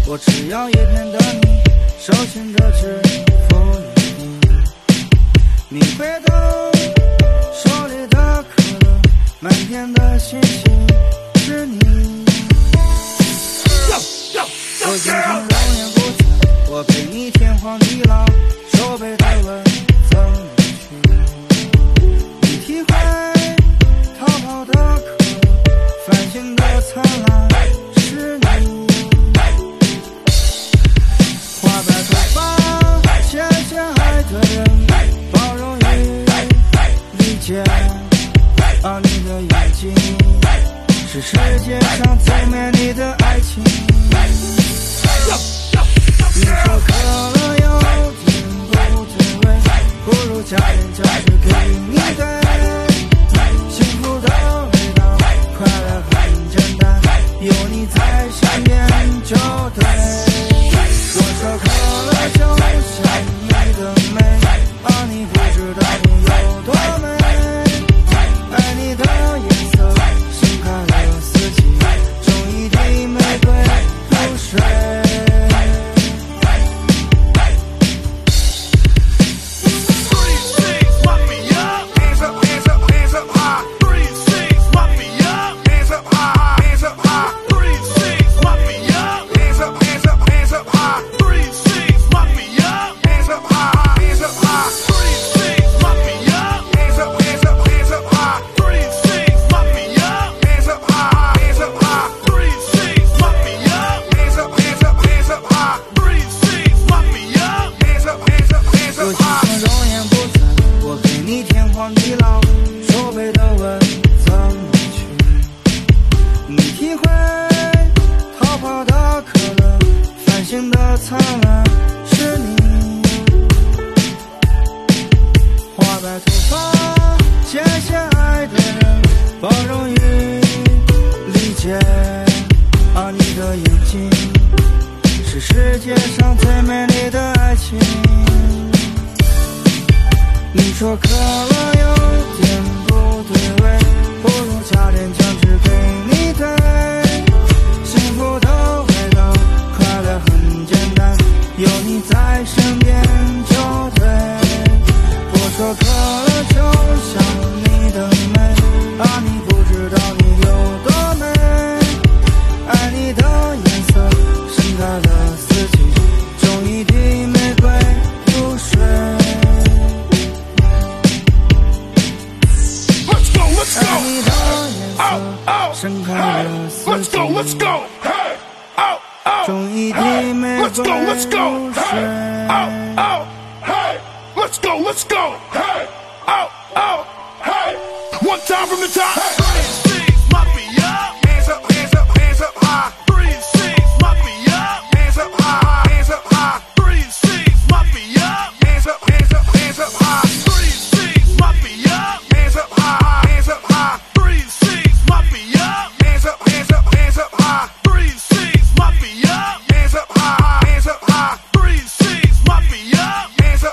我只要一片的你，手牵着指腹你。你回头，手里的可乐，满天的星星是你。我经常容颜不全，我陪你天荒地老，手背的吻怎么去？你体会逃跑的可乐，繁星的灿烂是你。花白头发，谢谢爱的人，包容与理解。而你的眼睛，是世界上最美丽的爱情。你说可乐有点不对味，不如加点酱汁给你对。幸福的味道，快乐很简单，有你在身边就对。我说可乐就像你的美，而你不知道你有多美。爱你的颜色，盛开了四季，种一滴玫瑰入水。你说可乐有点不对味，不如加点酱汁给你对。幸福的味道，快乐很简单，有你在身边就对。我说可乐就像你的美，而你不知道你有多美。爱你的颜色，盛开了四季，种一滴玫瑰入水。爱你的颜色，盛开了四季，种一滴玫瑰入水。 Let's go. One time from the top.